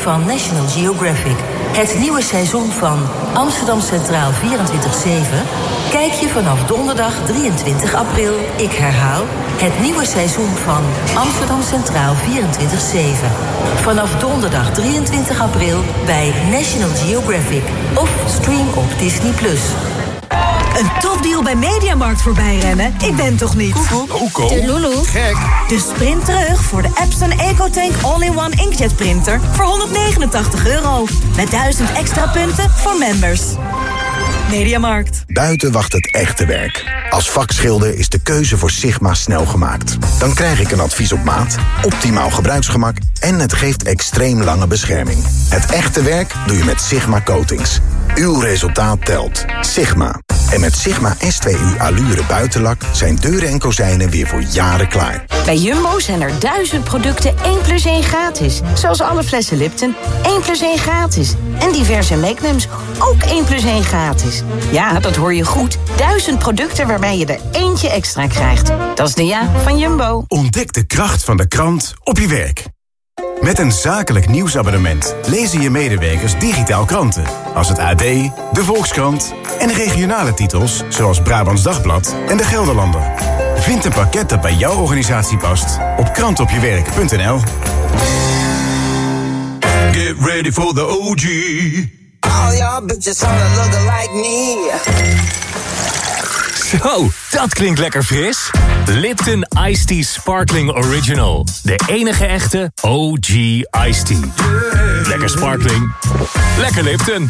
van National Geographic. Het nieuwe seizoen van Amsterdam Centraal 24/7... kijk je vanaf donderdag 23 april. Ik herhaal, het nieuwe seizoen van Amsterdam Centraal 24/7. Vanaf donderdag 23 april bij National Geographic. Of stream op Disney+. Een topdeal bij Mediamarkt voorbij rennen? Ik ben toch niet? Coco. De Lulu. Gek. Dus sprint terug voor de Epson EcoTank All-in-One Inkjet Printer voor €189. Met 1000 extra punten voor members. Mediamarkt. Buiten wacht het echte werk. Als vakschilder is de keuze voor Sigma snel gemaakt. Dan krijg ik een advies op maat, optimaal gebruiksgemak... en het geeft extreem lange bescherming. Het echte werk doe je met Sigma Coatings. Uw resultaat telt. Sigma. En met Sigma S2U Allure buitenlak zijn deuren en kozijnen weer voor jaren klaar. Bij Jumbo zijn er 1000 producten 1+1 gratis. Zoals alle flessen Lipton, 1+1 gratis. En diverse Magnums, ook 1+1 gratis. Ja, dat hoor je goed. 1000 producten waarbij je er eentje extra krijgt. Dat is de ja van Jumbo. Ontdek de kracht van de krant op je werk. Met een zakelijk nieuwsabonnement lezen je medewerkers digitaal kranten. Als het AD, de Volkskrant en regionale titels... zoals Brabants Dagblad en de Gelderlander. Vind een pakket dat bij jouw organisatie past op krantopjewerk.nl. Get ready for the OG. All y'all bitches wanna look like me. Zo, dat klinkt lekker fris. Lipton Iced Tea Sparkling Original. De enige echte OG Iced Tea. Lekker sparkling. Lekker Lipton.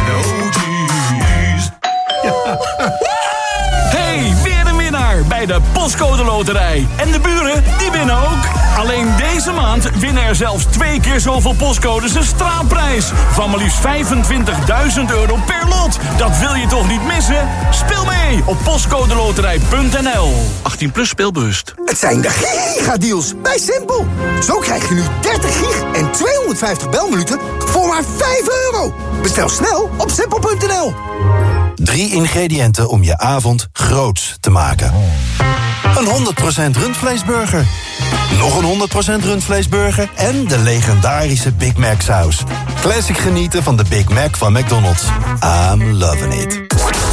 Hey, weer een winnaar bij de Postcode Loterij. En de buren, die winnen ook. Alleen deze maand winnen er zelfs 2 keer zoveel postcodes een straatprijs. Van maar liefst €25.000 per lot. Dat wil je toch niet missen? Speel mee op postcodeloterij.nl. 18+ speelbewust. Het zijn de gigadeals bij Simpel. Zo krijg je nu 30 gig en 250 belminuten voor maar €5. Bestel snel op simpel.nl. 3 ingrediënten om je avond groots te maken. Een 100% rundvleesburger. Nog een 100% rundvleesburger en de legendarische Big Mac saus. Classic genieten van de Big Mac van McDonald's. I'm loving it.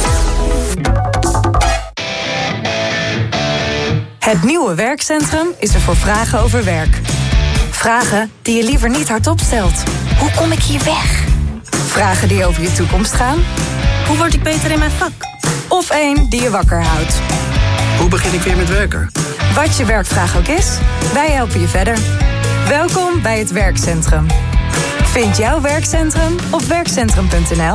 Het nieuwe werkcentrum is er voor vragen over werk. Vragen die je liever niet hardop stelt. Hoe kom ik hier weg? Vragen die over je toekomst gaan. Hoe word ik beter in mijn vak? Of één die je wakker houdt. Hoe begin ik weer met werken? Wat je werkvraag ook is, wij helpen je verder. Welkom bij het werkcentrum. Vind jouw werkcentrum op werkcentrum.nl.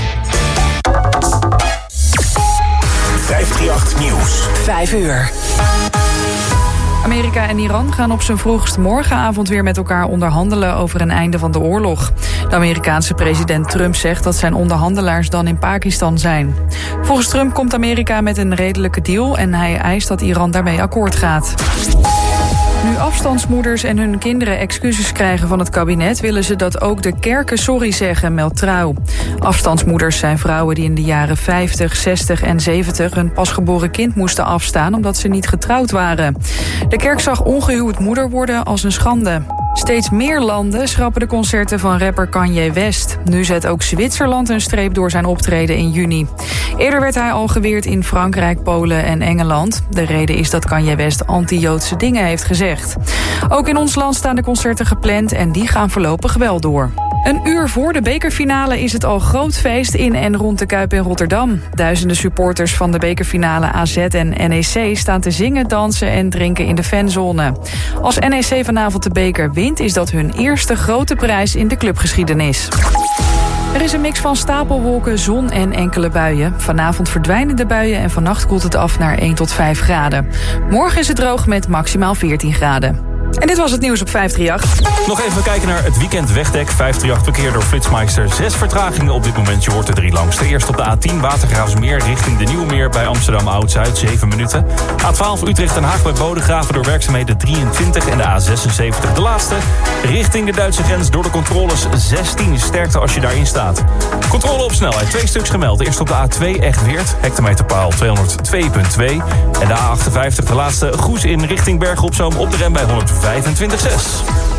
538 Nieuws. 5 uur. Amerika en Iran gaan op zijn vroegst morgenavond weer met elkaar onderhandelen over een einde van de oorlog. De Amerikaanse president Trump zegt dat zijn onderhandelaars dan in Pakistan zijn. Volgens Trump komt Amerika met een redelijke deal en hij eist dat Iran daarmee akkoord gaat. Nu afstandsmoeders en hun kinderen excuses krijgen van het kabinet, willen ze dat ook de kerken sorry zeggen, meldt Trouw. Afstandsmoeders zijn vrouwen die in de jaren 50, 60 en 70 hun pasgeboren kind moesten afstaan omdat ze niet getrouwd waren. De kerk zag ongehuwd moeder worden als een schande. Steeds meer landen schrappen de concerten van rapper Kanye West. Nu zet ook Zwitserland een streep door zijn optreden in juni. Eerder werd hij al geweerd in Frankrijk, Polen en Engeland. De reden is dat Kanye West anti-Joodse dingen heeft gezegd. Ook in ons land staan de concerten gepland en die gaan voorlopig wel door. Een uur voor de bekerfinale is het al groot feest in en rond de Kuip in Rotterdam. Duizenden supporters van de bekerfinale AZ en NEC staan te zingen, dansen en drinken in de fanzone. Als NEC vanavond de beker wint, is dat hun eerste grote prijs in de clubgeschiedenis. Er is een mix van stapelwolken, zon en enkele buien. Vanavond verdwijnen de buien en vannacht koelt het af naar 1 tot 5 graden. Morgen is het droog met maximaal 14 graden. En dit was het nieuws op 538. Nog even kijken naar het weekend wegdek. 538 verkeer door Flitsmeister. 6 vertragingen op dit moment. Je hoort er 3 langs. De eerste op de A10 Watergraafsmeer richting de Nieuwe Meer bij Amsterdam Oud-Zuid. 7 minuten. A12 Utrecht Den Haag bij Bodegraven door werkzaamheden 23. En de A76 de laatste. Richting de Duitse grens door de controles 16. Sterkte als je daarin staat. Controle op snelheid. 2 stuks gemeld. Eerst op de A2 Echt-Weert. Hectometerpaal 202.2. En de A58 de laatste Goes in richting Bergen op Zoom op de rem bij 125.6.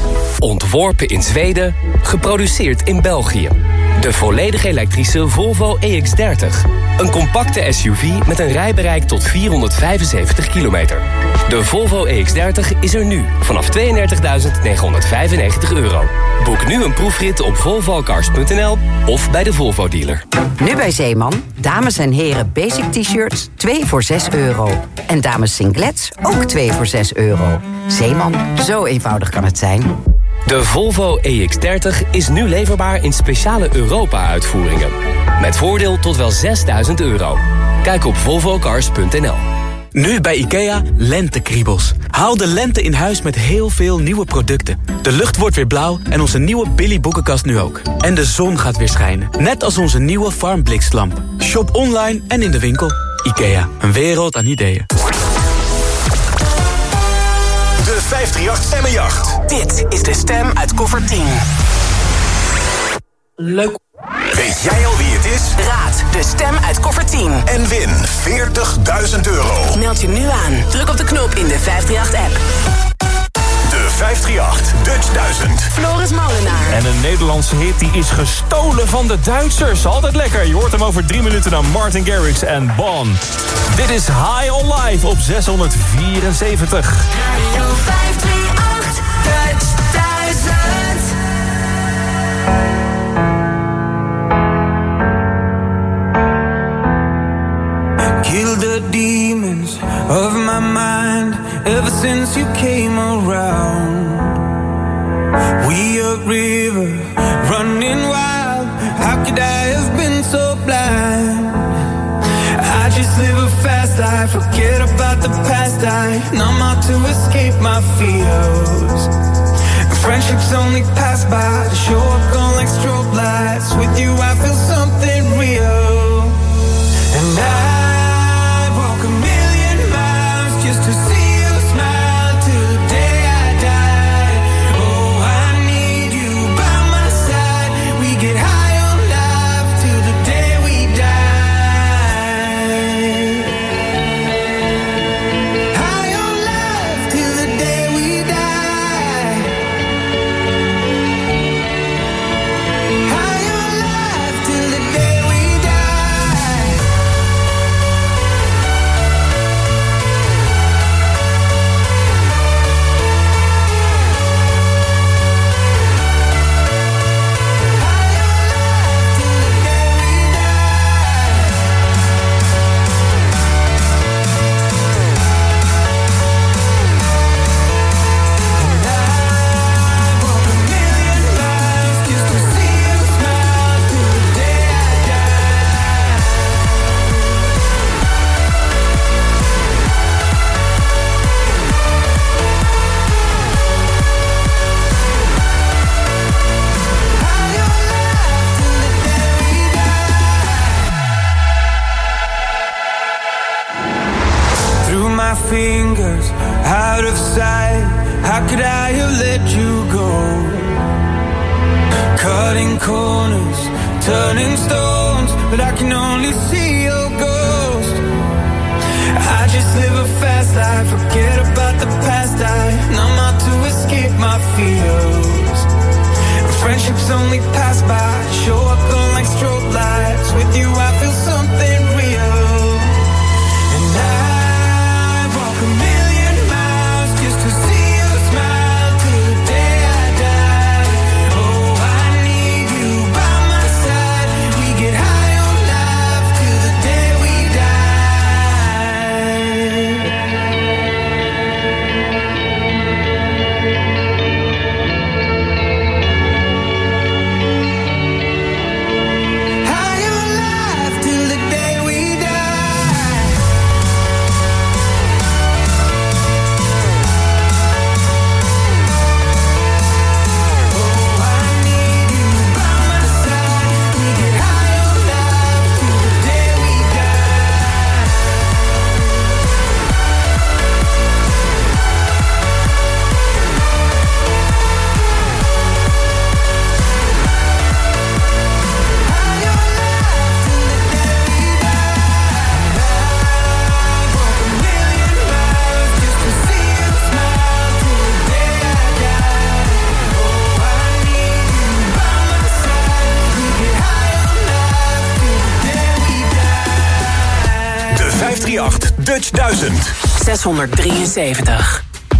Ontworpen in Zweden, geproduceerd in België. De volledig elektrische Volvo EX30. Een compacte SUV met een rijbereik tot 475 kilometer. De Volvo EX30 is er nu vanaf €32.995. Boek nu een proefrit op volvocars.nl of bij de Volvo dealer. Nu bij Zeeman, dames en heren basic t-shirts 2 voor €6. En dames singlets ook 2 voor €6. Zeeman, zo eenvoudig kan het zijn. De Volvo EX30 is nu leverbaar in speciale Europa-uitvoeringen. Met voordeel tot wel €6.000. Kijk op volvocars.nl. Nu bij IKEA lentekriebels. Haal de lente in huis met heel veel nieuwe producten. De lucht wordt weer blauw en onze nieuwe Billy boekenkast nu ook. En de zon gaat weer schijnen. Net als onze nieuwe Farmbliklamp. Shop online en in de winkel. IKEA, een wereld aan ideeën. De 538 Stemmenjacht. Dit is de stem uit koffer 10. Leuk. Weet jij al wie het is? Raad de stem uit koffer 10. En win €40.000. Meld je nu aan. Druk op de knop in de 538-app. De 538 Dutch 1000. Floris Molenaar. En een Nederlandse hit die is gestolen van de Duitsers. Altijd lekker. Je hoort hem over 3 minuten naar Martin Garrix en Bon. Dit is High on Life op 674. Radio 538 Dutch 1000. Kill the demons of my mind ever since you came around. We a river running wild. How could I have been so blind? I just live a fast life, forget about the past. I numb out to escape my fears. Friendships only pass by, show up on like strobe lights. With you I feel something real. And I walk a million miles just to see you smile till the day I die. Oh, I need you by my side. We get high on life till the day we die. High on life till the day we die. High on life till the day we die. Through my fingers, out of sight. How could I have let you go? Cutting corners, turning stones, but I can only see your ghost. I just live a fast life, forget about the past. I numb out to escape my fears. Friendships only pass by, show up on like strobe lights. With you I feel something real. And I walk a million miles just to see you smile till the day I die. Oh, I need you by my side. We get high on life till the day we die. 538 Dutch 1000. 673.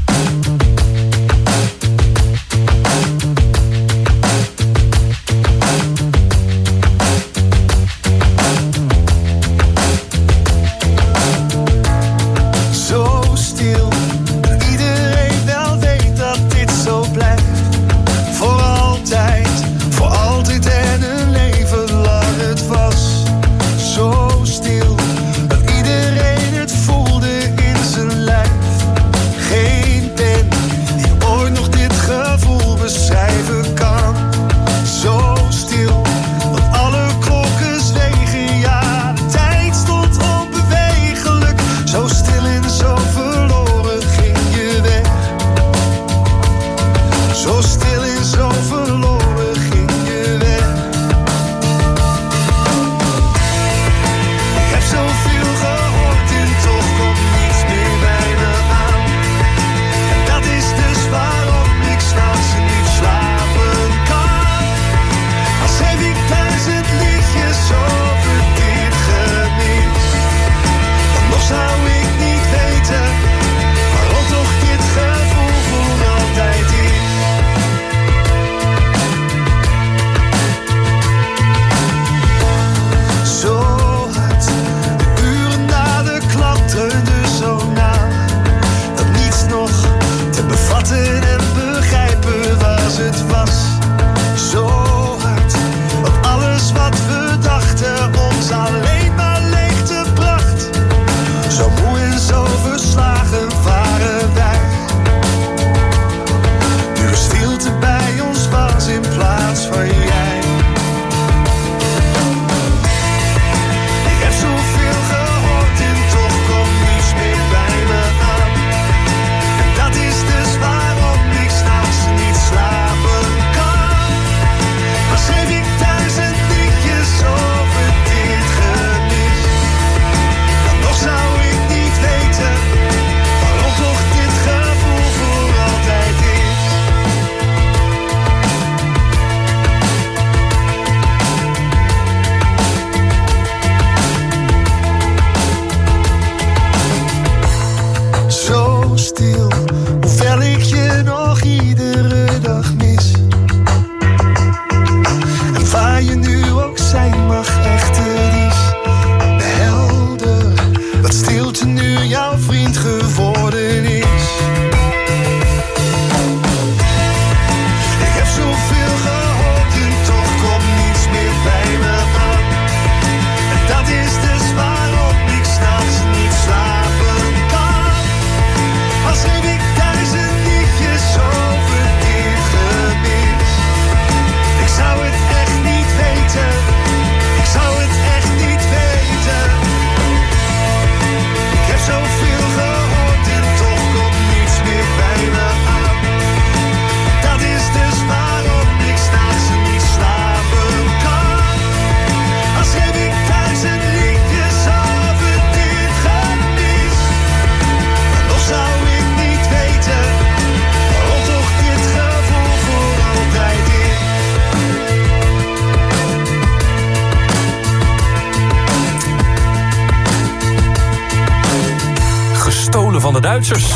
Van de Duitsers.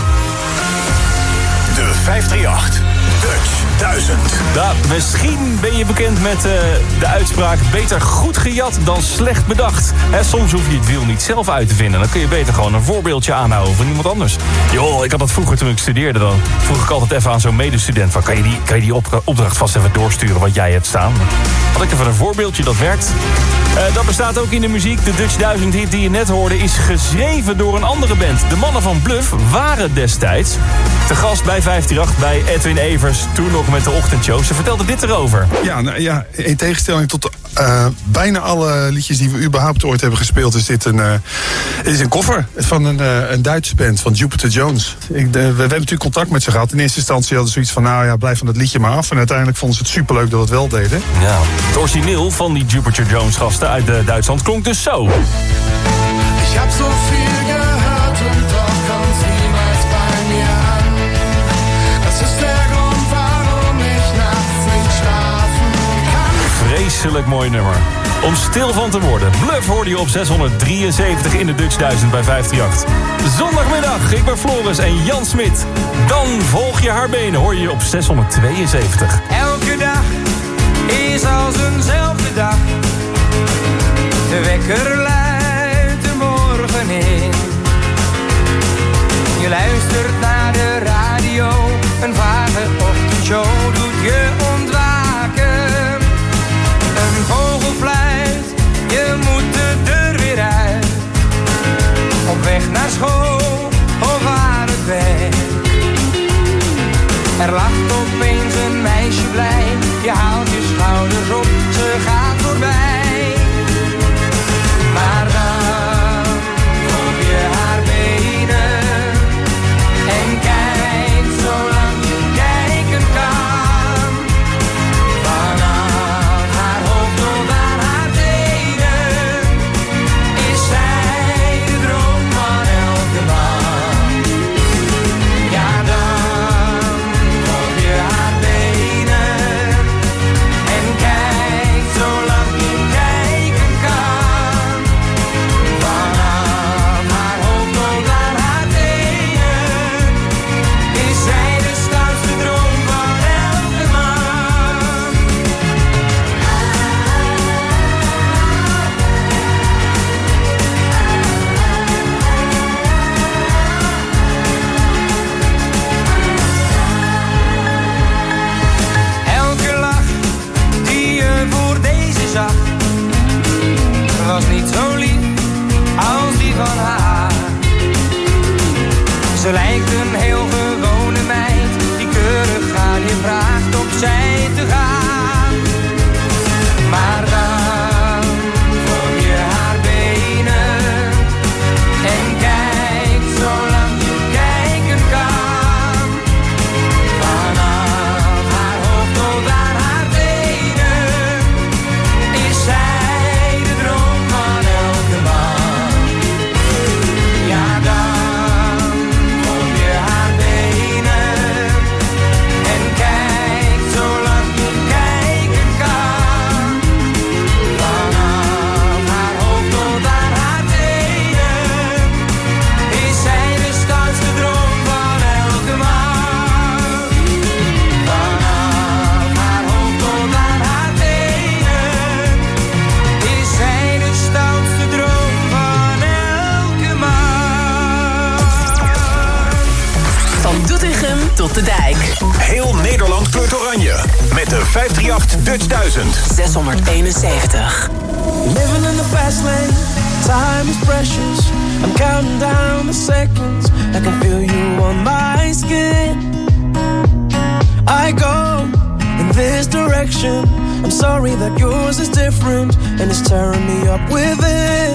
De 538 Dutch 1000. Nou, misschien ben je bekend met de uitspraak beter goed gejat dan slecht bedacht. Soms hoef je het wiel niet zelf uit te vinden. Dan kun je beter gewoon een voorbeeldje aanhouden van iemand anders. Joh, ik had dat vroeger toen ik studeerde. Dan vroeg ik altijd even aan zo'n medestudent van, kan je die opdracht vast even doorsturen wat jij hebt staan? Had ik even een voorbeeldje, dat werkt. Dat bestaat ook in de muziek. De Dutch 1000 hit die je net hoorde is geschreven door een andere band. De mannen van Bluff waren destijds te gast bij 538 bij Edwin Evers. Toen nog met de ochtendshow. Ze vertelde dit erover. Ja, nou, ja, in tegenstelling tot bijna alle liedjes die we überhaupt ooit hebben gespeeld, is dit een cover van een Duitse band, van Jupiter Jones. We hebben natuurlijk contact met ze gehad. In eerste instantie hadden ze zoiets van, nou ja, blijf van dat liedje maar af. En uiteindelijk vonden ze het superleuk dat we het wel deden. Ja, het origineel van die Jupiter Jones gasten uit Duitsland klonk dus zo. Ich hab so viel gehört und doch kommt's niemals bei mir an. Das ist der Grund, warum ich nachts nicht schlafen kann. vreselijk mooi nummer. Om stil van te worden. Bluff hoorde je op 673 in de Dutch 1000 bij 538. Zondagmiddag, ik ben Floris en Jan Smit. Dan volg je haar benen, hoor je op 672. Elke dag is als eenzelfde dag. De wekker luidt de morgen in. Je luistert naar de radio, een vage ochtendshow doet je ontwaken. Een vogel fluit, je moet de deur weer uit. Op weg naar school of aan het werk. Er lacht opeens een meisje blij, je haalt je schouders op, ze gaat voorbij. Maar dan volg je haar benen en kijk zolang je kijken kan. Vanaf haar hoofd tot aan haar tenen is zij de droom van elke man. Ja, dan volg je haar benen en kijk zolang je kijken kan. Vanaf haar hoofd tot aan haar tenen is zij de stoutste droom van elke man. Elke lach die je voor deze zag was niet zo lief als die van haar. Ze lijkt een heel gewone meid die keurig aan je vraagt opzij te gaan. Maar dan volg je haar benen en kijk zolang je kijken kan. Vanaf haar hoofd tot aan haar tenen is zij de droom van elke man. Ja, dan volg je haar benen en kijk zolang je kijken kan. Vanaf haar hoofd tot aan haar tenen is zij de stoutste droom van elke man. Vanaf haar hoofd tot aan haar tenen is zij de stoutste droom van elke man. Van Doetinchem tot de Dijk. Heel Nederland kleurt oranje. Met de 538 Dutch 1000. 671. Living in the fast lane, time is precious. I'm counting down the seconds. I can feel you on my skin. I go in this direction. I'm sorry that yours is different and it's tearing me up within.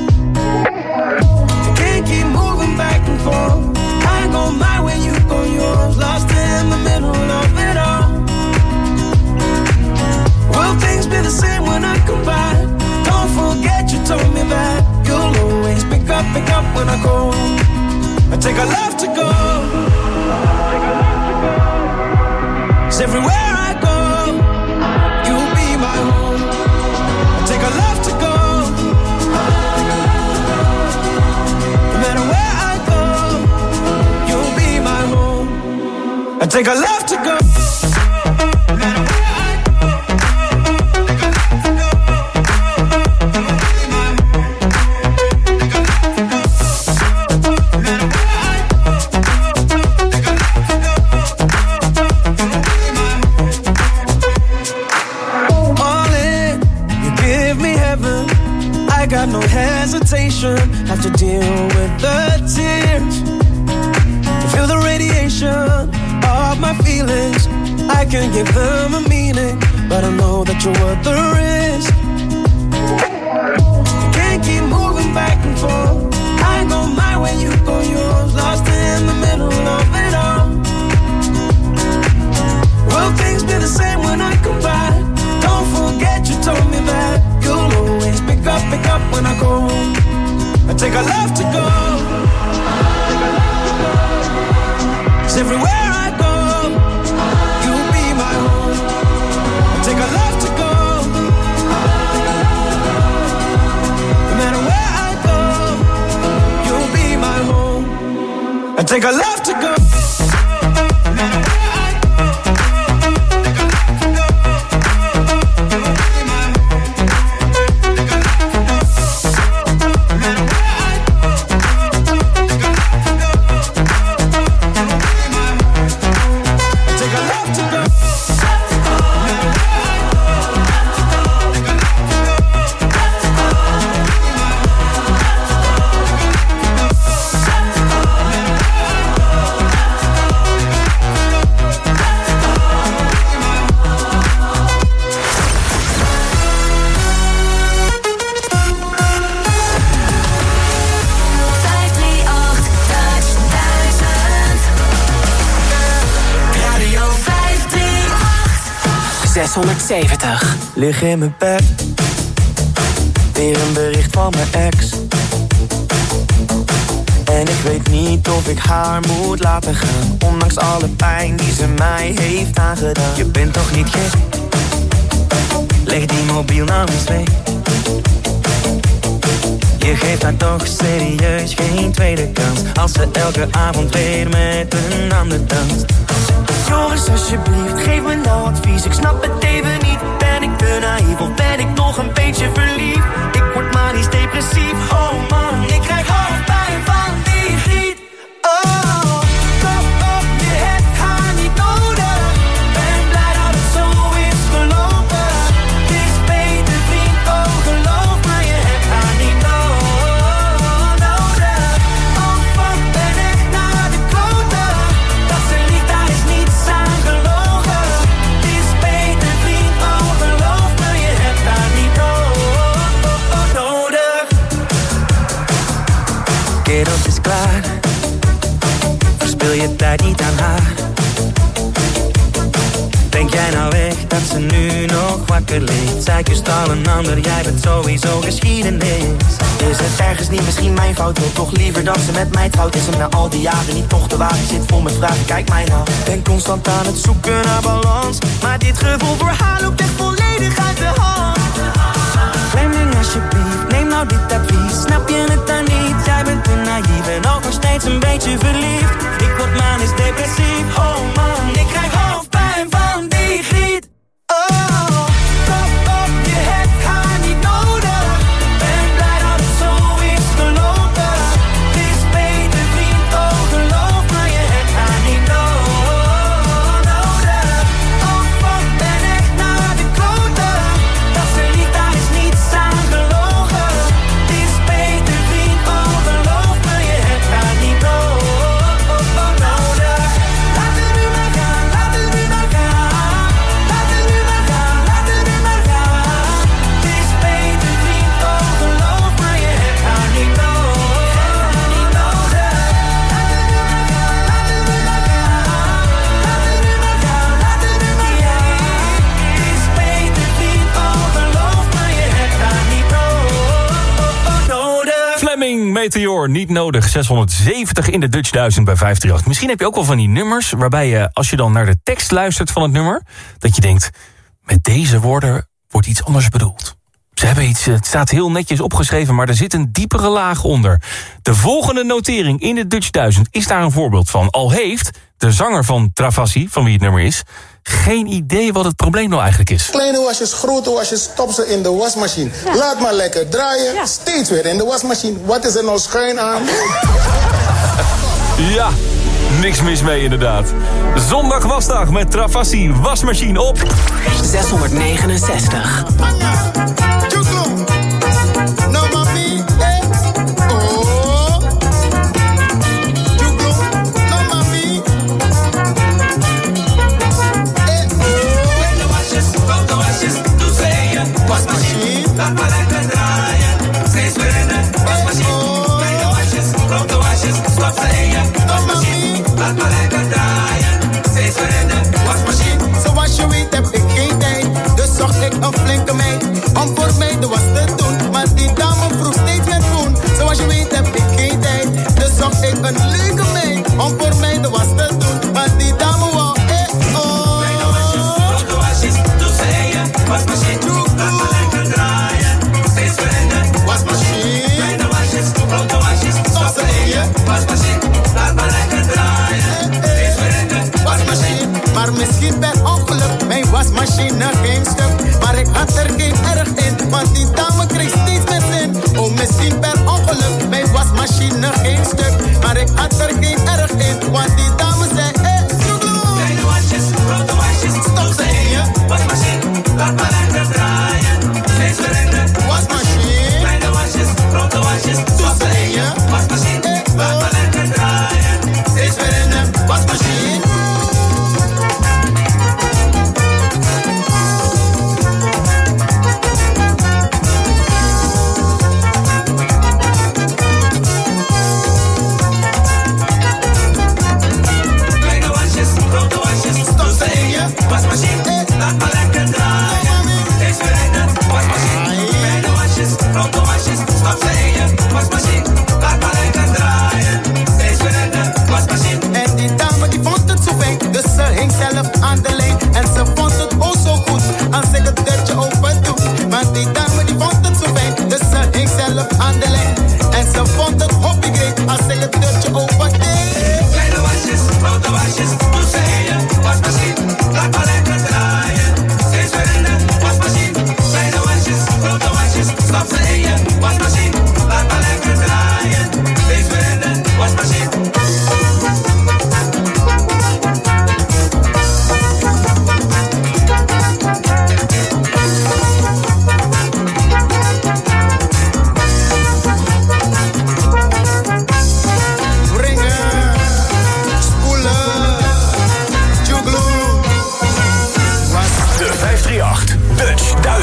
I can't keep moving back and forth. I go my way, you go yours. Lost in the middle of it all. Will things be the same when I come back? Don't forget you told me that you'll always pick up when I go. I take a left to go. 'Cause everywhere I go, you'll be my home. I take a left to go. No matter where I go, you'll be my home. I take a left to go. Got no hesitation, have to deal with the tears. To feel the radiation of my feelings, I can give them a meaning, but I know that you're worth the risk. You can't keep moving back and forth. I go my way, you go yours. Lost in the middle of it all. Will things be the same when I come back? Don't forget you told me that you'll always pick up when I go home. I take a left to go. 'Cause everywhere I go, you'll be my home. I take a left to go. take a left to go. Lig in mijn bed, weer een bericht van mijn ex. En ik weet niet of ik haar moet laten gaan, ondanks alle pijn die ze mij heeft aangedaan. Je bent toch niet gek? Leg die mobiel nou eens weg. Je geeft haar toch serieus geen tweede kans, als ze elke avond weer met een ander danst. Jongens, alsjeblieft, geef me nou advies, ik snap het even niet. Ben ik te naïef of ben ik nog een beetje verliefd? Ik word maar niet depressief, oh man, ik krijg hoofdpijn van die griet. Oh, stop op, je hebt haar niet nodig. Ben blij dat het zo is gelopen. Het is beter vriend, oh geloof me, je hebt haar niet nodig. Oh fuck, ben echt naar de kloten. Dat ze liegt, daar is niets aan gelogen. Het is beter vriend, oh geloof me, je hebt haar niet nodig. Kerel, het is klaar. Verspil je tijd niet aan haar. Denk jij nou echt dat ze nu nog wakker ligt? Zij kust al een ander, jij bent sowieso geschiedenis. Is het ergens niet misschien mijn fout? Wil toch liever dat ze met mij trouwt? Is hem na al die jaren niet toch de wagen? Zit vol met vragen, kijk mij nou. Ben constant aan het zoeken naar balans, maar dit gevoel voor haar loopt echt volledig uit de hand. Fleming, alsjeblieft, neem nou dit advies. Snap je het dan niet? Jij bent te naïef en ook nog steeds een beetje verliefd. Ik word manisch depressief, oh man, ik krijg hoofdpijn van die griet. Oh, stop op, je hebt haar niet nodig. Ben blij dat het zo is gelopen. Het is beter vriend, oh geloof me, je hebt haar niet nodig. Oh fuck, ben echt naar de kloten. Dat ze liegt, daar is niets aan gelogen. Het is beter vriend, oh geloof me, je hebt haar niet nodig. Laat het nu maar gaan, laat het nu maar gaan. Laat het nu maar gaan, laat het nu maar gaan. Het is beter vriend, oh geloof me, je hebt haar niet nodig. Laat het nu maar gaan, laat het nu maar gaan. Laat het nu maar gaan, laat het nu maar gaan. Het is beter vriend, oh geloof me, je hebt haar niet nodig. Fleming, Meteor, niet nodig. 670 in de Dutch 1000 bij 538. Misschien heb je ook wel van die nummers waarbij je, als je dan naar de tekst luistert van het nummer, dat je denkt, met deze woorden wordt iets anders bedoeld. Ze hebben iets, het staat heel netjes opgeschreven, maar er zit een diepere laag onder. De volgende notering in de Dutch 1000 is daar een voorbeeld van. Al heeft de zanger van Travassi, van wie het nummer is, geen idee wat het probleem nou eigenlijk is. Kleine wasjes, grote wasjes, stop ze in de wasmachine. Ja. Laat maar lekker draaien, ja. Steeds weer in de wasmachine. Wat is er nou schuin aan? Ja, niks mis mee inderdaad. Zondag wasdag met Travassi, wasmachine op 669. No mami, eh. Oh. Chuklo, no mami. Grote wasjes, doe ze in je wasmachine. Laat maar lekker draaien, steeds weer in de wasmachine. Kleine wasjes, grote wasjes, stop ze in je wasmachine. Laat maar lekker draaien, steeds weer in de wasmachine. Zoals je weet heb ik geen tijd, dus zocht ik een flinke meid om voor mij de was te doen. Maar die dame vroeg steeds meer groen. Zoals je weet heb ik geen tijd, dus zocht ik een leuke meid om voor mij de was te doen. Maar die dame wou oh. Kleine wasjes, grote wasjes, doe ze in je wasmachine. Laat maar lekker draaien, steeds weer in de wasmachine. Kleine wasjes, grote wasjes, stop ze in je wasmachine. Laat maar lekker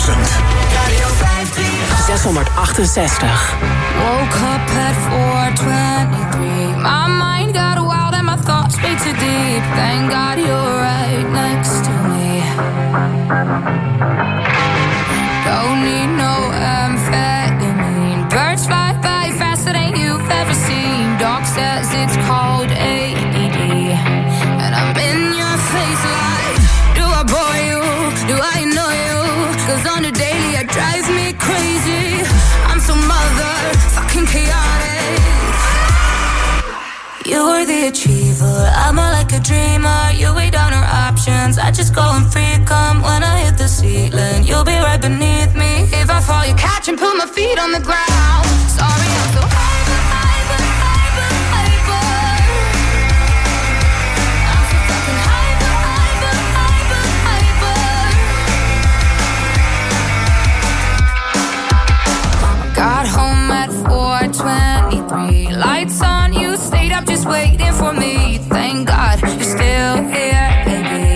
2000. Radio 668. Woke up at 4:23. My mind got wild and my thoughts way too deep. Thank God you're right next to me. Don't need no amphetamine. Birds fly by faster than you've ever seen. Doc says it's called ADD. And I'm in your face like, do I bore you? Do I annoy you? 'Cause on the daily it drives me crazy. I'm so motherfucking chaotic. You were the achiever, I'm more like a dreamer. You weigh down our options, I just go and freak 'em. When I hit the ceiling, you'll be right beneath me. If I fall, you catch and put my feet on the ground. Sorry, I'm so hyper, hyper, hyper, hyper. I'm so fucking hyper, hyper, hyper, hyper. Got home at 4:23. Lights on, you stayed up just waiting for me. Thank God you're still here, baby.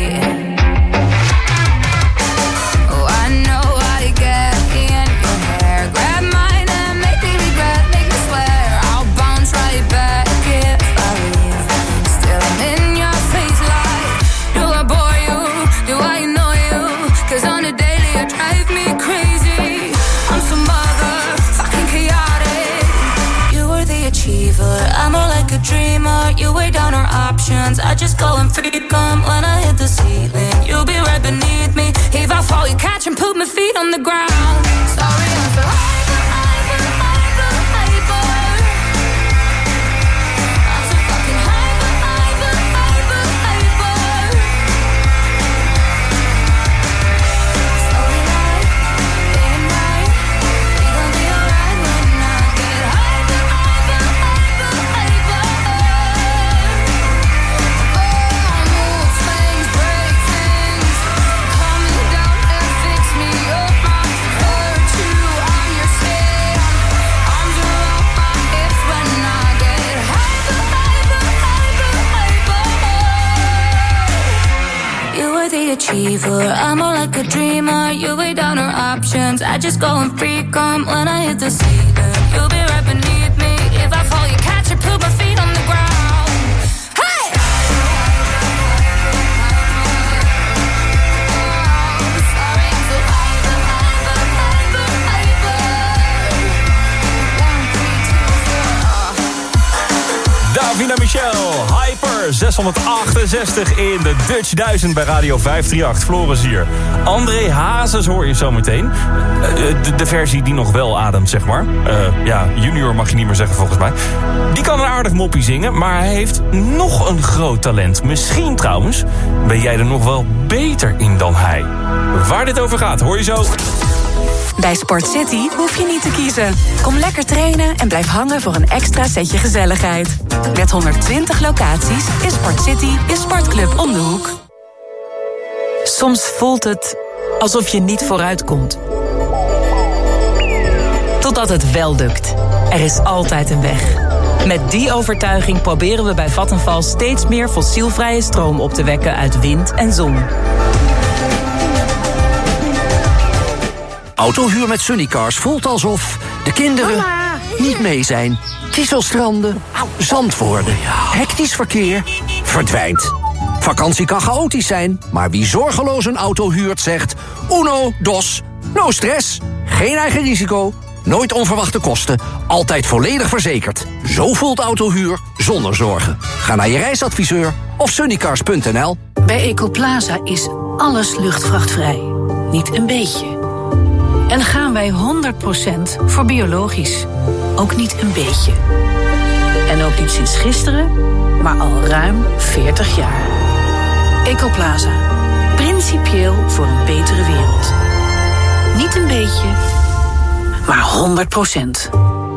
Oh, I know how to get in your hair. Grab mine and make me regret, make me swear I'll bounce right back if I leave. Still I'm in your face like, do I bore you? Do I annoy you? 'Cause on a daily you drive me crazy. I'm so motherfucking chaotic. You were the achiever, I'm more like a dreamer. You weigh down our options, I just go and freak 'em. When I hit the ceiling, you'll be right beneath me. If I fall, you catch and put my feet on the ground. Sorry, I'm so hyper, hyper, hyper, hyper. I'm so fucking hyper, hyper, hyper, hyper. Slowly night, day and night. We gon' be alright when I get hyper, hyper, hyper, hyper. Mood swings, break things. Calm me down and fix me up. I'm hurt you, I'm your skin. Arms around my hips when I get hyper, hyper, hyper, hyper. You were the achiever, I'm more like a dreamer. You weigh down our options, I just go and freak 'em. When I hit the ceiling, you'll be right beneath me. If I fall, you catch and put my feet on the ground. Hey! Sorry, I'm so hyper, hyper, hyper, hyper. 1, 3, 2, 4. Davina Michel, Hyper, 668 in de Dutch 1000 bij Radio 538. Floris hier. André Hazes hoor je zo meteen. De versie die nog wel ademt, zeg maar. Ja, junior mag je niet meer zeggen volgens mij. Die kan een aardig moppie zingen, maar hij heeft nog een groot talent. Misschien trouwens ben jij er nog wel beter in dan hij. Waar dit over gaat, hoor je zo. Bij Sport City hoef je niet te kiezen. Kom lekker trainen en blijf hangen voor een extra setje gezelligheid. Met 120 locaties is Sport City je sportclub om de hoek. Soms voelt het alsof je niet vooruit komt. Totdat het wel lukt. Er is altijd een weg. Met die overtuiging proberen we bij Vattenfall steeds meer fossielvrije stroom op te wekken uit wind en zon. Autohuur met Sunnycars voelt alsof de kinderen niet mee zijn. Kieselstranden, zandvoorten, hectisch verkeer verdwijnt. Vakantie kan chaotisch zijn, maar wie zorgeloos een auto huurt zegt... Uno, dos, no stress, geen eigen risico, nooit onverwachte kosten... altijd volledig verzekerd. Zo voelt autohuur zonder zorgen. Ga naar je reisadviseur of sunnycars.nl. Bij Ecoplaza is alles luchtvrachtvrij. Niet een beetje. En gaan wij 100% voor biologisch. Ook niet een beetje. En ook niet sinds gisteren, maar al ruim 40 jaar. Ecoplaza. Principieel voor een betere wereld. Niet een beetje, maar 100%.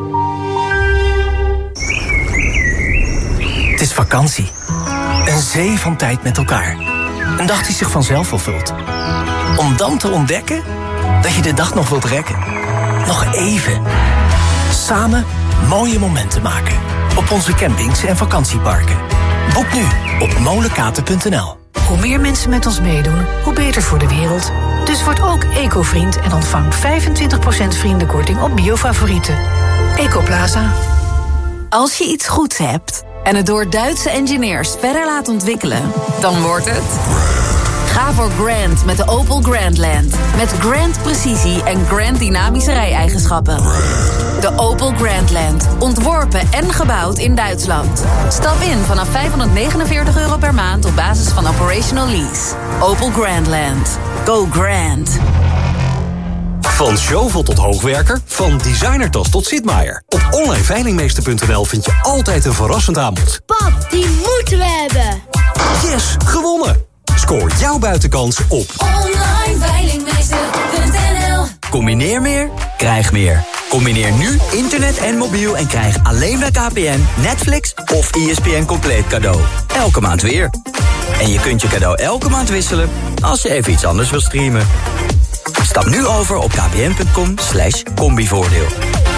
Het is vakantie. Een zee van tijd met elkaar. Een dag die zich vanzelf vervult. Om dan te ontdekken dat je de dag nog wilt rekken. Nog even. Samen mooie momenten maken. Op onze campings en vakantieparken. Boek nu op molenkaten.nl. Hoe meer mensen met ons meedoen, hoe beter voor de wereld. Dus word ook eco-vriend en ontvang 25% vriendenkorting op biofavorieten. Ecoplaza. Als je iets goeds hebt en het door Duitse engineers verder laat ontwikkelen, dan wordt het... Ga voor Grand met de Opel Grandland. Met Grand precisie en Grand dynamische rij-eigenschappen. De Opel Grandland. Ontworpen en gebouwd in Duitsland. Stap in vanaf €549 per maand op basis van operational lease. Opel Grandland. Go Grand. Van shovel tot hoogwerker, van designertas tot Sitmaier. Op onlineveilingmeester.nl vind je altijd een verrassend aanbod. Pap, die moeten we hebben. Yes, gewonnen! Scoor jouw buitenkans op onlineveilingmeester.nl. Combineer meer, krijg meer. Combineer nu internet en mobiel en krijg alleen bij KPN Netflix of ESPN compleet cadeau. Elke maand weer. En je kunt je cadeau elke maand wisselen als je even iets anders wil streamen. Stap nu over op kpn.com/combivoordeel.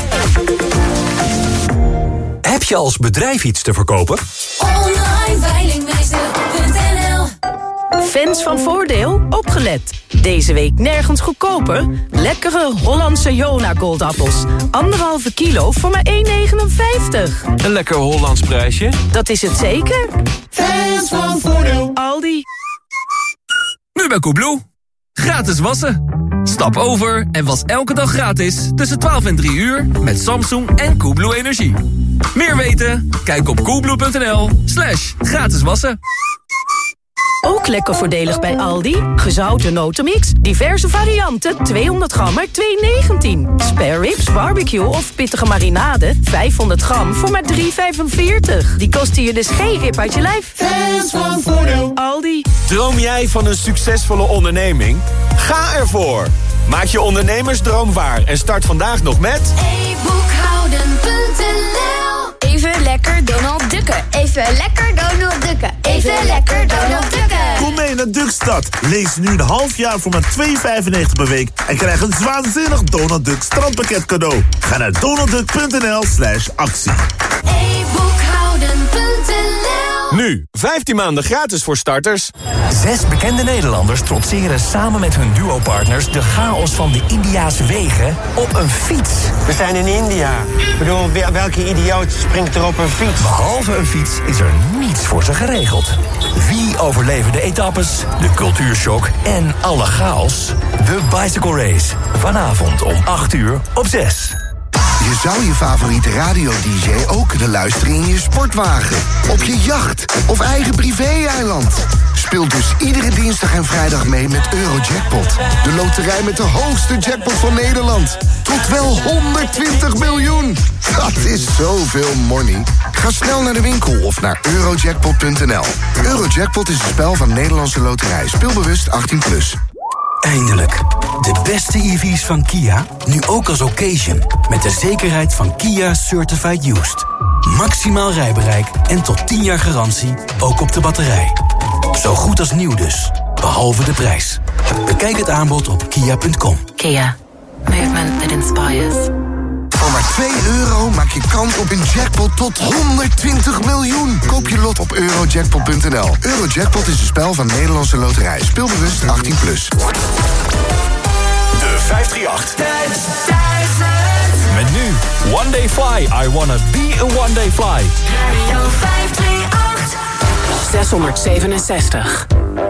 Heb je als bedrijf iets te verkopen? onlineveilingmeester.nl. Fans van Voordeel, opgelet. Deze week nergens goedkoper. Lekkere Hollandse Jona goldappels. 1,5 kilo voor maar €1,59. Een lekker Hollands prijsje. Dat is het zeker. Fans van Voordeel. Aldi. Nu bij Coolblue. Gratis wassen. Stap over en was elke dag gratis tussen 12 en 3 uur met Samsung en Coolblue Energie. Meer weten? Kijk op coolblue.nl/gratis wassen. Ook lekker voordelig bij Aldi. Gezouten notenmix, diverse varianten, 200 gram maar €2,19. Spare ribs, barbecue of pittige marinade, 500 gram voor maar €3,45. Die kosten je dus geen rib uit je lijf. Fans van Voordeel. Aldi. Droom jij van een succesvolle onderneming? Ga ervoor! Maak je ondernemersdroom waar en start vandaag nog met... e-boekhouden.nl. Even lekker Donald Ducken. Even lekker Donald Ducken. Even lekker Donald Ducken. Kom mee naar Duckstad. Lees nu een half jaar voor maar €2,95 per week en krijg een waanzinnig Donald Duck strandpakket cadeau. Ga naar donaldduck.nl/actie. e-boekhouden.nl. Nu, 15 maanden gratis voor starters. 6 bekende Nederlanders trotseren samen met hun duopartners de chaos van de Indiase wegen op een fiets. We zijn in India. Ik bedoel, welke idioot springt er op een fiets? Behalve een fiets is er niets voor ze geregeld. Wie overleven de etappes, de cultuurshock en alle chaos? De Bicycle Race. Vanavond om 8 uur op 6. Je zou je favoriete radio-dj ook kunnen luisteren in je sportwagen, op je jacht of eigen privé-eiland. Speel dus iedere dinsdag en vrijdag mee met Eurojackpot. De loterij met de hoogste jackpot van Nederland. Tot wel 120 miljoen. Dat is zoveel money. Ga snel naar de winkel of naar eurojackpot.nl. Eurojackpot is een spel van Nederlandse Loterij. Speelbewust 18+. Eindelijk. De beste EV's van Kia, nu ook als occasion. Met de zekerheid van Kia Certified Used. Maximaal rijbereik en tot 10 jaar garantie, ook op de batterij. Zo goed als nieuw dus, behalve de prijs. Bekijk het aanbod op kia.com. Kia. Movement that inspires. Voor maar €2 maak je kans op een jackpot tot 120 miljoen. Koop je lot op eurojackpot.nl. Eurojackpot is een spel van Nederlandse Loterij. Speelbewust 18+. De 538. Met nu One Day Fly, I Wanna Be a One Day Fly. Radio 538. 667.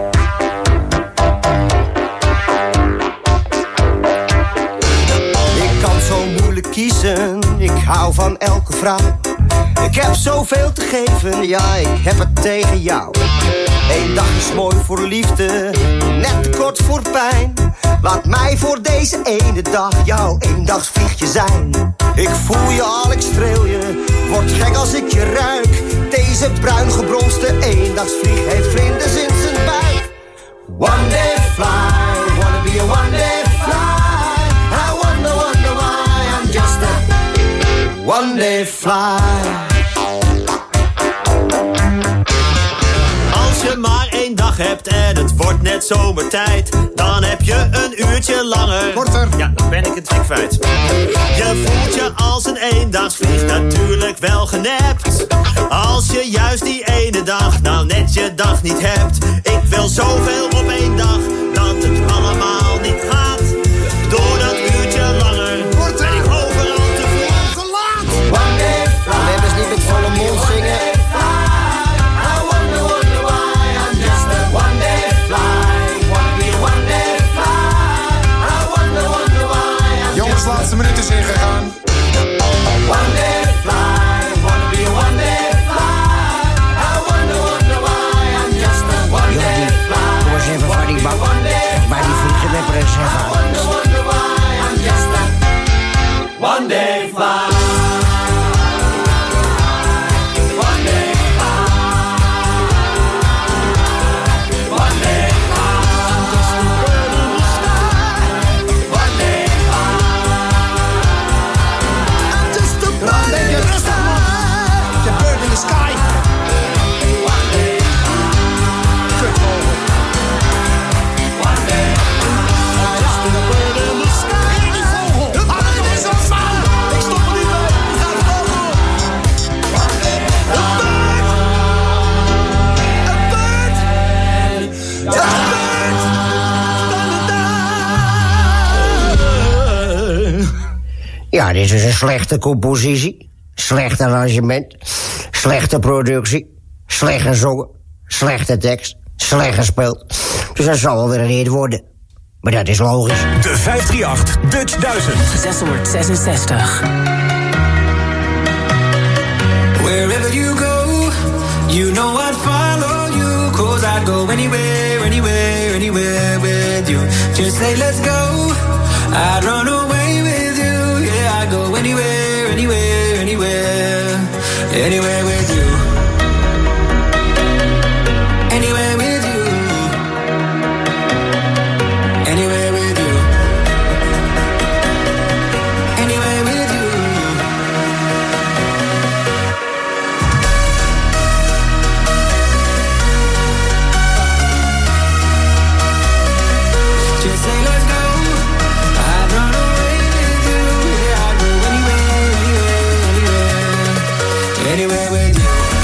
Ik kan zo moeilijk kiezen, ik hou van elke vrouw. Ik heb zoveel te geven, ja, ik heb het tegen jou. Eén dag is mooi voor liefde, net te kort voor pijn. Laat mij voor deze ene dag jouw eendagsvliegje zijn. Ik voel je al, ik streel je, word gek als ik je ruik. Deze bruin gebronste eendagsvlieg heeft vlinders in zijn buik. One day fly, wanna be a one day fly. I wonder why I'm just a one day fly. Als je maar één dag dag hebt en het wordt net zomertijd, dan heb je een uurtje langer. Korter. Ja, dan ben ik het weer kwijt. Je voelt je als een eendagsvlieg, natuurlijk wel genept. Als je juist die ene dag nou net je dag niet hebt. Ik wil zoveel op één dag, dat het allemaal niet gaat. Door dat uurtje langer ben ik overal te vroeg. Te laat. One day fly. We hebben ze niet met volle mond zingen. I wonder why I'm just a one day fly. Wanna be one day fly. I wonder why I'm Jongens, laatste minuut is ingegaan. one day fly. Wanna be one day fly. I wonder why I'm just a one day fly. Kom eens even van die bak. Waar die vliegenlepper is gegaan. Wonder why I'm just a one day fly. One day fly. One day fly. I'm just a bird in the sky. One day fly. I'm just a bird in the sky. The bird in the sky. One day fly. Kutvogel. One day fly. I'm just a bird in the sky. Die vogel. De bird is een sky. Ik stop er niet mee. Ik ga het wel door. One day fly. Een bird. Een bird. Ja, een bird. Ja, dit is een slechte compositie. Slecht arrangement. Slechte productie. Slecht gezongen. Slechte tekst. Slecht gespeeld. Dus dat zal wel weer een hit worden. Maar dat is logisch. De 538 Dutch 1000. 666. Wherever you go, you know I'd follow you. 'Cause I'd go anywhere, anywhere, anywhere with you. Just say let's go, I'd run away with you. Yeah, I'd go anywhere, anywhere, anywhere, anywhere with you. Anywhere with you. Anywhere with you. Anywhere with you. Just say let's go. I'd run away with you. Yeah, I'd go anywhere, anywhere, anywhere, anywhere with you.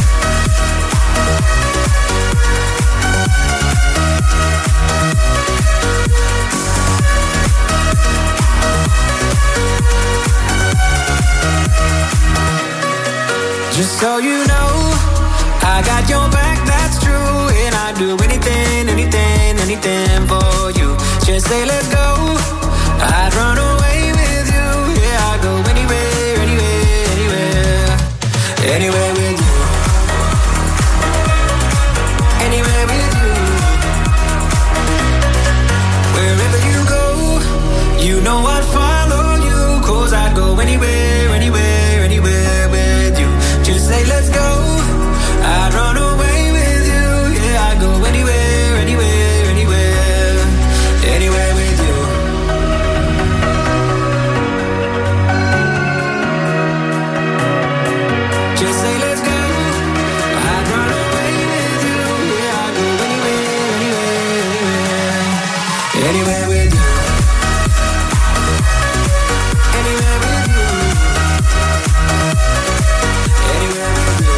Just so you know, I got your back, that's true. And I'd do anything, anything, anything for you. Just say let's go, I'd run away with you. Yeah, I'd go anywhere, anywhere, anywhere, anywhere with you. Anywhere with you. Wherever you go, you know I'd follow you. 'Cause I'd go anywhere, anywhere, anywhere with you. Just say let's go, I'd run away with you. Yeah, I'd go anywhere, anywhere, anywhere, anywhere with you. Just say let's go, I'd run away with you. Yeah, I'd go anywhere, anywhere, anywhere, anywhere with you. Anywhere with you. Anywhere with you.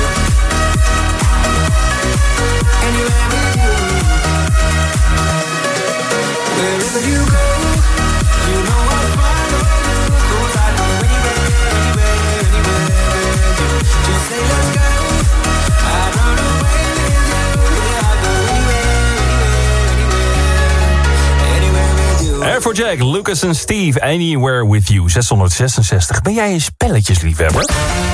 Anywhere with you. Wherever you go, you know I'll follow you. 'Cause I'd go anywhere, anywhere, anywhere with you. Just say let's go, I'd run away with you. Yeah, I'd go anywhere, anywhere, anywhere, anywhere with you. Air for Jack, Lucas en Steve, Anywhere With You, 666. Ben jij een spelletjesliefhebber?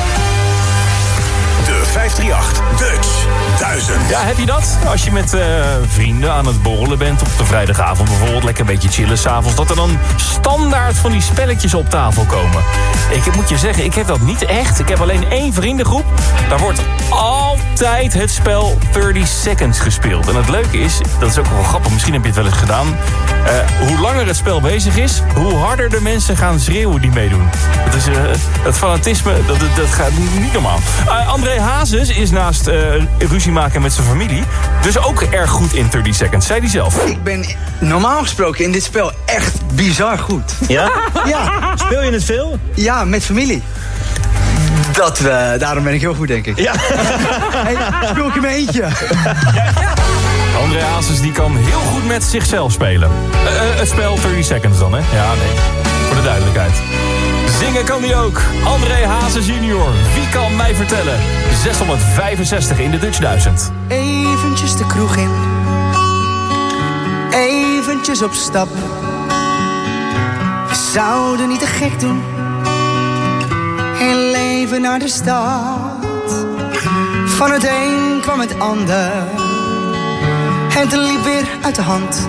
De 538 Dutch 1000. Ja, heb je dat? Als je met vrienden aan het borrelen bent op de vrijdagavond bijvoorbeeld, lekker een beetje chillen 's avonds, dat er dan standaard van die spelletjes op tafel komen. Ik moet je zeggen, ik heb dat niet echt. Ik heb alleen één vriendengroep. Daar wordt altijd het spel 30 Seconds gespeeld. En het leuke is, dat is ook wel grappig, misschien heb je het wel eens gedaan. Hoe langer het spel bezig is, hoe harder de mensen gaan schreeuwen die meedoen. Dat is het fanatisme, dat gaat niet normaal. André Hazes Hazes is naast ruzie maken met zijn familie dus ook erg goed in 30 Seconds, zei hij zelf. Ik ben normaal gesproken in dit spel echt bizar goed. Ja? Ja. Speel je het veel? Ja, met familie. Daarom ben ik heel goed, denk ik. Ja. Hey, speel ik in mijn eentje. André Hazes die kan heel goed met zichzelf spelen. Het spel 30 Seconds dan, hè? Ja, nee. Voor de duidelijkheid. Zingen kan hij ook. André Hazes junior. Wie kan mij vertellen? 665 in de Dutch 1000. Eventjes de kroeg in. Eventjes op stap. We zouden niet te gek doen. Heel leven naar de stad. Van het een kwam het ander. Het liep weer uit de hand.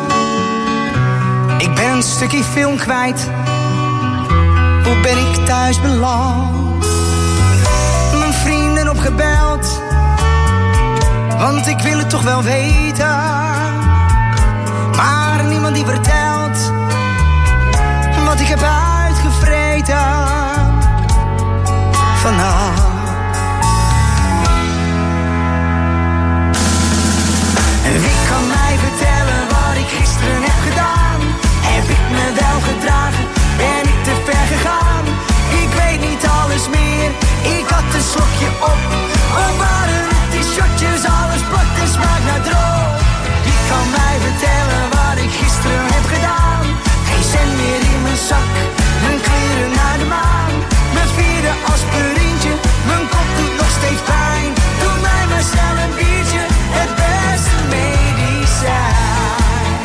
Ik ben een stukje film kwijt. Hoe ben ik thuis beland? Mijn vrienden opgebeld. Want ik wil het toch wel weten. Maar niemand die vertelt wat ik heb uitgevreten vannacht. En wie kan mij vertellen wat ik gisteren heb gedaan? Heb ik me wel gedragen? Ben ik te ver gegaan? Ik weet niet alles meer. Ik had een slokje op. Of waren het die shotjes? Alles plakt en smaakt naar droog. Wie kan mij vertellen wat ik gisteren heb gedaan? Geen cent meer in mijn zak. Mijn kleren naar de maan. Mijn vierde aspirintje. Mijn kop doet nog steeds pijn. Doe mij maar snel een biertje. Het beste medicijn.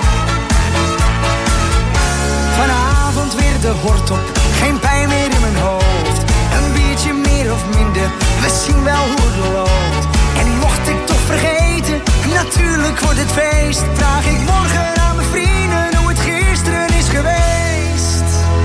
Vanavond weer de hort op. Geen pijn meer in mijn hoofd. Een biertje meer of minder. We zien wel hoe het loopt. En mocht ik toch vergeten, natuurlijk wordt het feest. Vraag ik morgen aan mijn vrienden hoe het gisteren is geweest.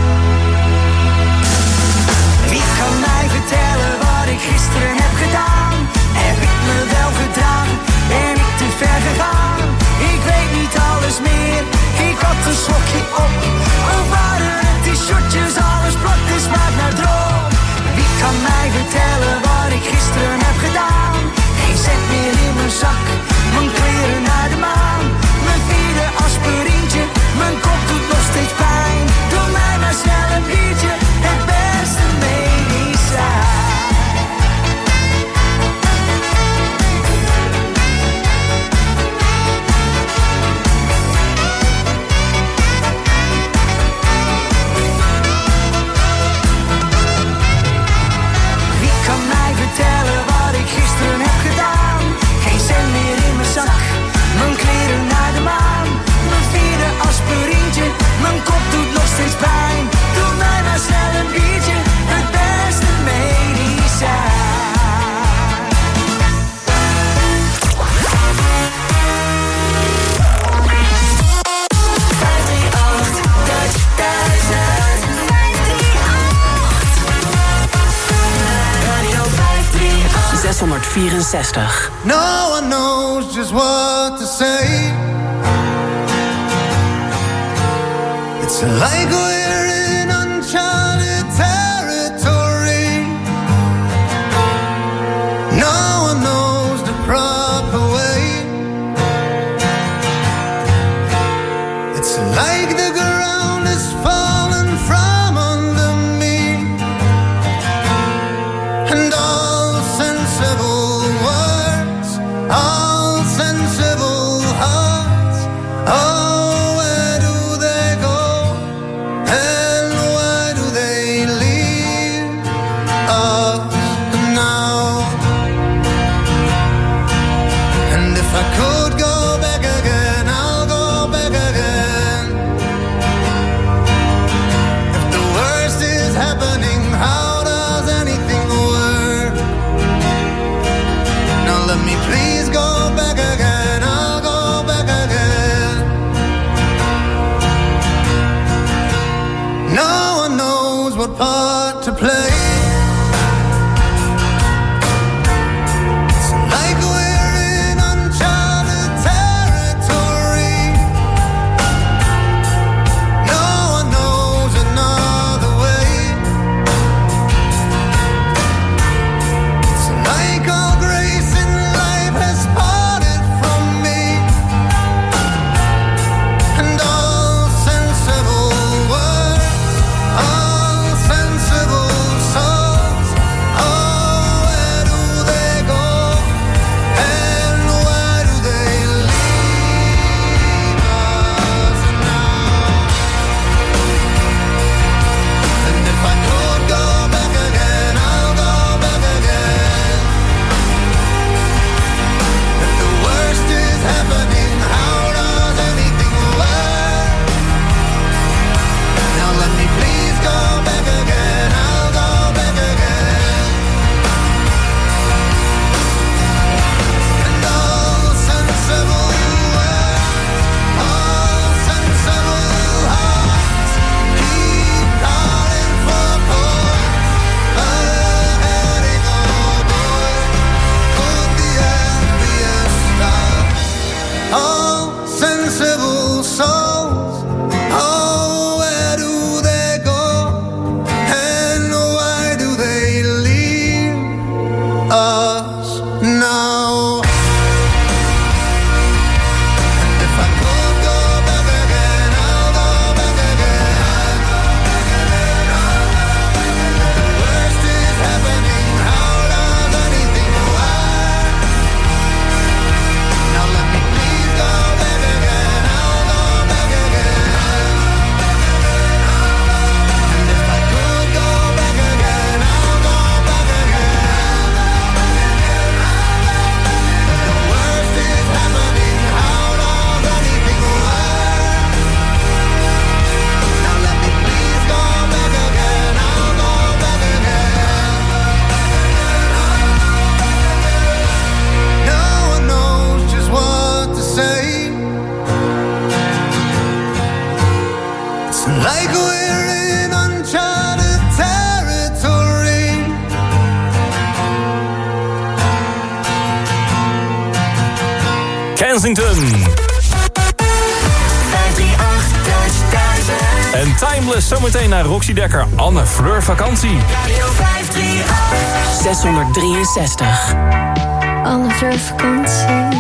Wie kan mij vertellen wat ik gisteren heb gedaan? Heb ik me wel gedragen? Ben ik te ver gegaan? Ik weet niet alles meer. Ik had een slokje op. Of waren het die shotjes? Alles plakt en smaakt naar droom. Wie kan mij vertellen wat ik gisteren heb gedaan? Geen cent meer in mijn zak. Mijn kleren naar de maan. Mijn vierde aspirintje. Mijn kop doet nog steeds pijn. Doe mij maar snel een biertje. Het beste medicijn. Wie kan mij vertellen wat ik gisteren heb gedaan? Geen cent meer in mijn zak. Mijn kleren naar de maan. Mijn vierde aspirintje. Mijn kop doet nog steeds pijn. Doe mij maar snel een biertje. Het beste medicijn. Radio 538. 664. No one knows just what to say. It's like we're in uncharted territory. No one knows the proper way. It's like the ground is falling from under me. And all sensible words, all sensible hearts, oh, where do they go? And why do they leave us now? And if I could go back again, I'll go back again. If the worst is happening, how does anything work? Now let me please go back again, I'll go back again. No one knows what part to play. It's like we're in uncharted territory. No one knows another way. It's like all Kensington. En Timeless zometeen naar Roxy Dekker. Anne Fleur vakantie. 663. Anne Fleur vakantie.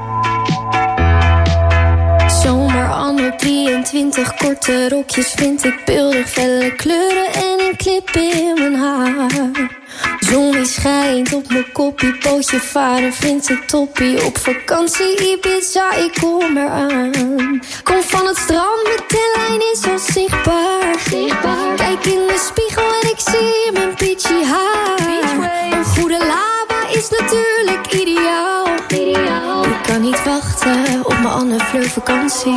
Zomer anno 23, korte rokjes vind ik beeldig, felle kleuren en een clip in mijn haar. Zon die schijnt op mijn koppie, pootje varen vind ik toppie. Op vakantie Ibiza, ik kom eraan. Kom van het strand, mijn tenlijn is al zichtbaar. Kijk in de spiegel en ik zie mijn peachy haar. Een goede lava is natuurlijk ideaal. Ik kan niet wachten op mijn Anne Fleur vakantie.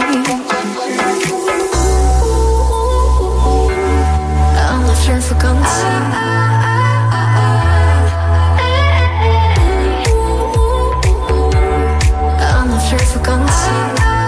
Anne Fleur vakantie. Anne Fleur vakantie.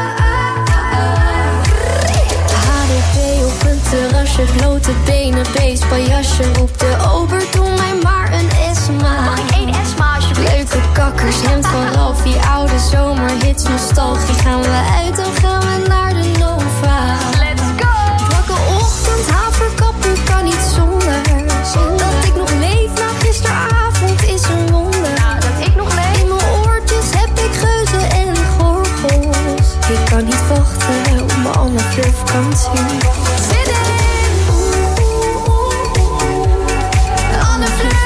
HDP op een terrasje, blote benen, beestpaljasje. Roep de ober, doe mij maar een Esma. Mag ik één Esma alsjeblieft? Leuke kakkers, hemd van Ralphie, oude zomerhits, nostalgie. Gaan we uit, dan gaan we naar de Nova. Let's go! Wakke ochtend, haverkappel, kan niet zonder. Dat ik nog leef na gisteravond is een wonder. Dat ik nog leef. In mijn oortjes heb ik geuzen en gorgels. Ik kan niet wachten op mijn Anne Fleur vakantie. Zin in! Anne Fleur!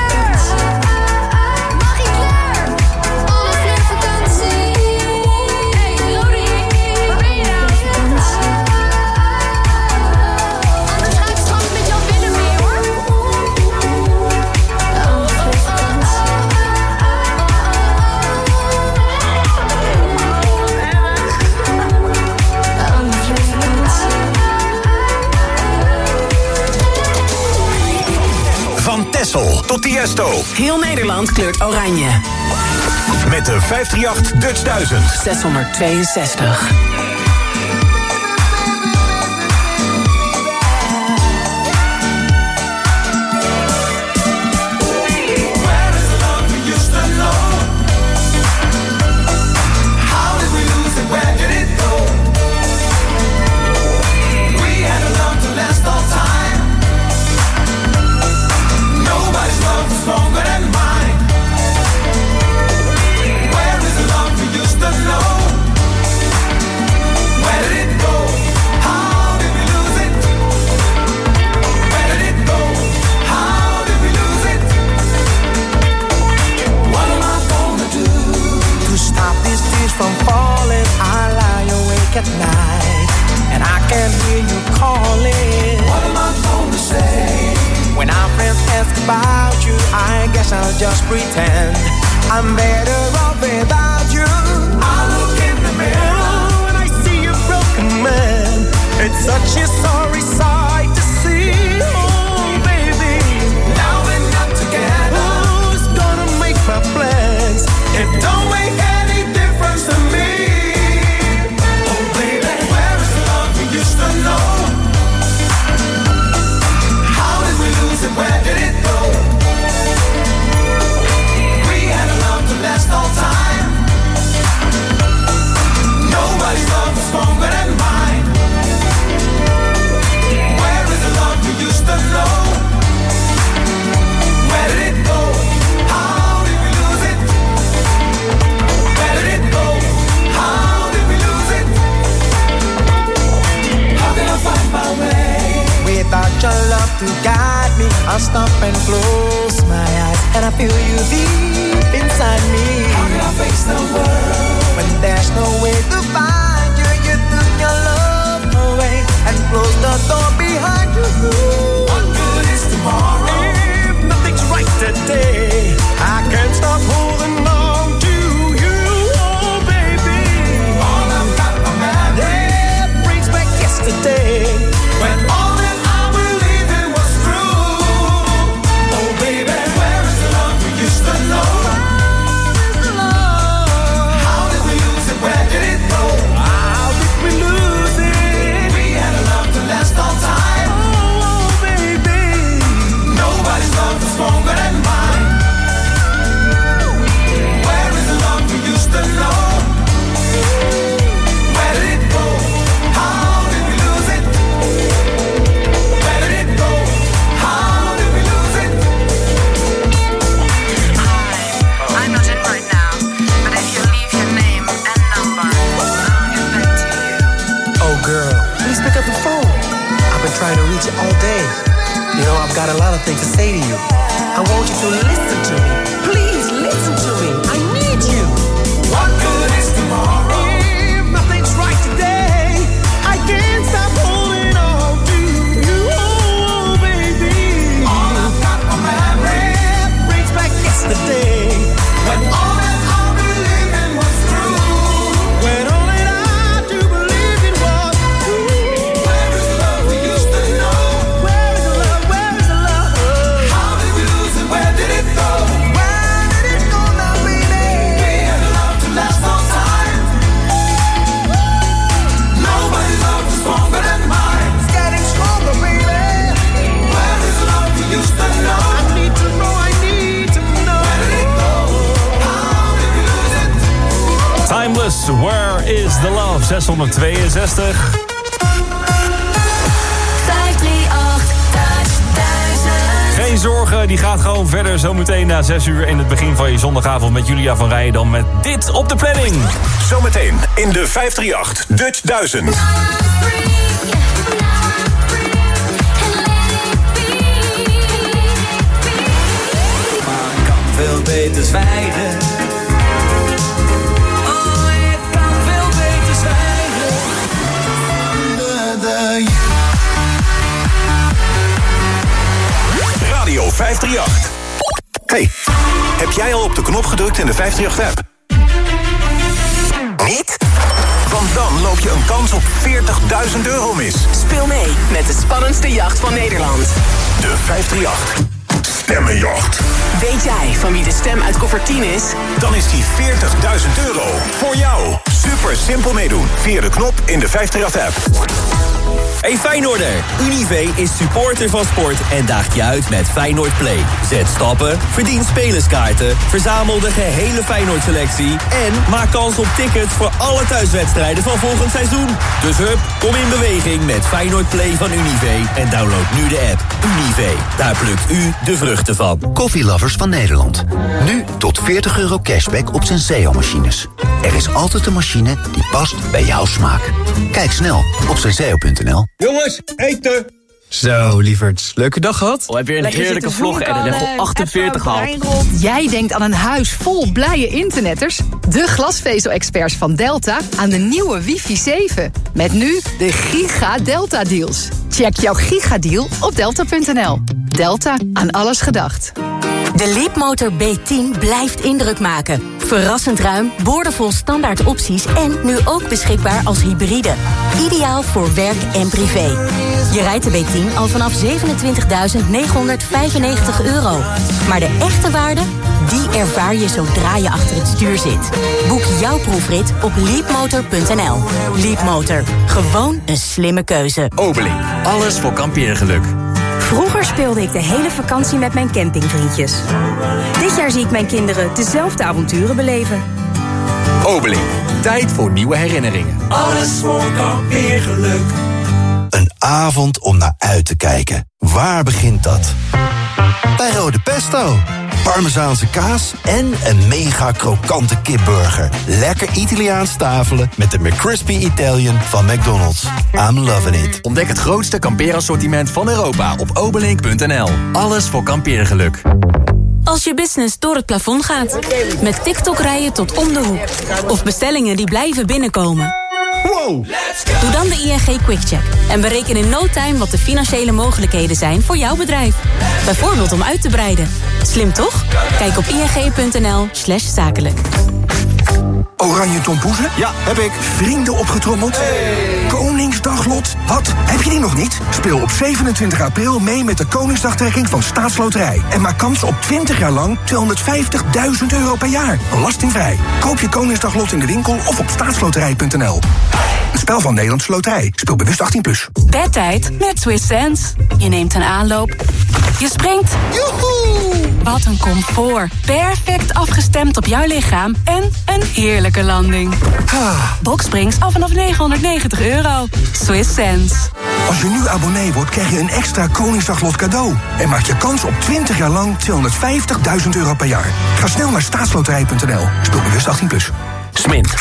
Tot Tiesto. Heel Nederland kleurt oranje. Met de 538 Dutch 1000. 662. At night, and I can hear you calling. What am I gonna say? When our friends ask about you, I guess I'll just pretend I'm better off without you. I look in the mirror and I see a broken man. It's such a sorry sight to see. Oh baby, now we're not together. Who's gonna make my plans? It don't make any difference to me. Where did it go? We had a love to last all time. Nobody's love is stronger than mine. Where is the love we used to know? Where did it go? How did we lose it? Where did it go? How did we lose it? How can I find my way? Without your love to guide me, I'll stop and close my eyes, and I feel you deep inside me. How can I face the world when there's no way to find you? You took your love away and closed the door behind you. What good is tomorrow if nothing's right today? I can't stop holding on to you, oh baby. All I've got are memories that brings back yesterday when all that I believed in was true. Oh baby, where is the love we used to know? Where is the love? How did we lose it? Where did it go? How did we lose it? We had a love to last all time. Oh, all day. You know, I've got a lot of things to say to you. I want you to listen to me. Please listen to me. I need you. What good is tomorrow? If nothing's right today, I can't stop holding on to you, oh, baby. All I've got my memory brings back yesterday. When all that I believed in was true. When all that I do believe in was true. Where is the love we used to know? Where is the love? Where is the love? How did we lose it? Where did it go? Where did it go now, baby? We had a love to last all time. Nobody's love is stronger than mine. It's getting stronger, baby. Where is the love we used to know? I need to know, I need to know. Where did it go? How did we lose it? Timeless, Where is the Love? 662. 538 Geen zorgen, die gaat gewoon verder zometeen na 6 uur in het begin van je zondagavond met Julia van Rijden met dit op de planning. Zometeen in de 538 Dutch 1000. Veel beter zwijgen. Oh, ik kan veel beter zwijgen. Radio 538. Hey, heb jij al op de knop gedrukt in de 538-app? Niet? Want dan loop je een kans op €40.000 mis. Speel mee met de spannendste jacht van Nederland. De 538 Stemmenjacht. Weet jij van wie de stem uit koffer 10 is? Dan is die €40.000 voor jou. Super simpel meedoen via de knop in de 538-app. Hey Feyenoorder, Univé is supporter van sport en daagt je uit met Feyenoord Play. Zet stappen, verdien spelerskaarten, verzamel de gehele Feyenoord-selectie en maak kans op tickets voor alle thuiswedstrijden van volgend seizoen. Dus hup, kom in beweging met Feyenoord Play van Univé en download nu de app. Univé, daar plukt u de vruchten van. Koffielovers van Nederland. Nu tot €40 cashback op Senseo-machines. Er is altijd een machine die past bij jouw smaak. Kijk snel op senseo.nl. Jongens, eten! Zo, lieverds. Leuke dag gehad? Heb je een heerlijke vlog en level 48 gehad? Jij denkt aan een huis vol blije internetters? De glasvezel-experts van Delta aan de nieuwe wifi 7. Met nu de Giga Delta deals. Check jouw gigadeal op delta.nl. Delta, aan alles gedacht. De Leapmotor B10 blijft indruk maken. Verrassend ruim, boordevol standaard opties en nu ook beschikbaar als hybride. Ideaal voor werk en privé. Je rijdt de B10 al vanaf €27.995. Maar de echte waarde, die ervaar je zodra je achter het stuur zit. Boek jouw proefrit op leapmotor.nl. Leapmotor, gewoon een slimme keuze. Obeling, alles voor kampeergeluk. Vroeger speelde ik de hele vakantie met mijn campingvriendjes. Dit jaar zie ik mijn kinderen dezelfde avonturen beleven. Obeling, tijd voor nieuwe herinneringen. Alles voor kampeergeluk. Een avond om naar uit te kijken. Waar begint dat? Bij Rode Pesto. Parmezaanse kaas en een mega krokante kipburger. Lekker Italiaans tafelen met de McCrispy Italian van McDonald's. I'm loving it. Ontdek het grootste kampeerassortiment van Europa op obelink.nl. Alles voor kampeergeluk. Als je business door het plafond gaat. Met TikTok rijden tot om de hoek. Of bestellingen die blijven binnenkomen. Wow! Doe dan de ING QuickCheck. En bereken in no time wat de financiële mogelijkheden zijn voor jouw bedrijf. Bijvoorbeeld om uit te breiden. Slim toch? Kijk op ing.nl/zakelijk. Oranje tompoezen? Ja, heb ik. Vrienden opgetrommeld? Koningsdaglot? Wat? Heb je die nog niet? Speel op 27 april mee met de Koningsdagtrekking van Staatsloterij. En maak kans op 20 jaar lang €250.000 per jaar. Belastingvrij. Koop je Koningsdaglot in de winkel of op staatsloterij.nl. Een spel van Nederlandse Loterij. Speel bewust 18+. Bedtijd met Swiss Sense. Je neemt een aanloop. Je springt. Joehoe! Wat een comfort. Perfect afgestemd op jouw lichaam. En een heerlijke landing. Boxsprings al vanaf €990. Swiss Sense. Als je nu abonnee wordt, krijg je een extra Koningsdaglot cadeau. En maak je kans op 20 jaar lang €250.000 per jaar. Ga snel naar staatsloterij.nl. Speel bewust 18+. Smint.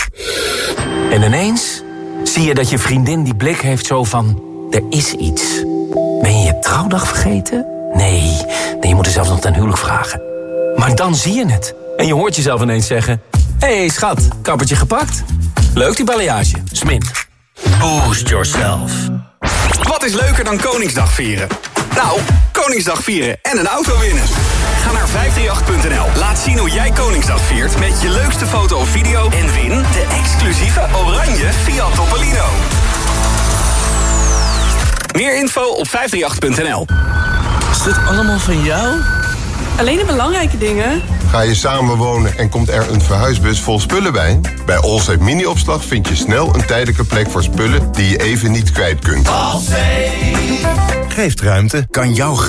En ineens zie je dat je vriendin die blik heeft zo van... er is iets. Ben je je trouwdag vergeten? Nee, je moet er zelfs nog ten huwelijk vragen. Maar dan zie je het. En je hoort jezelf ineens zeggen... Hé, schat, kappertje gepakt? Leuk die balayage. Smint. Boost yourself. Wat is leuker dan Koningsdag vieren? Nou, Koningsdag vieren en een auto winnen. Ga naar 538.nl. Laat zien hoe jij Koningsdag viert met je leukste foto of video... en win de exclusieve oranje Fiat Topolino. Meer info op 538.nl. Is dit allemaal van jou? Alleen de belangrijke dingen. Ga je samenwonen en komt er een verhuisbus vol spullen bij? Bij Allsafe Mini-opslag vind je snel een tijdelijke plek voor spullen die je even niet kwijt kunt. Allsafe geeft ruimte, kan jouw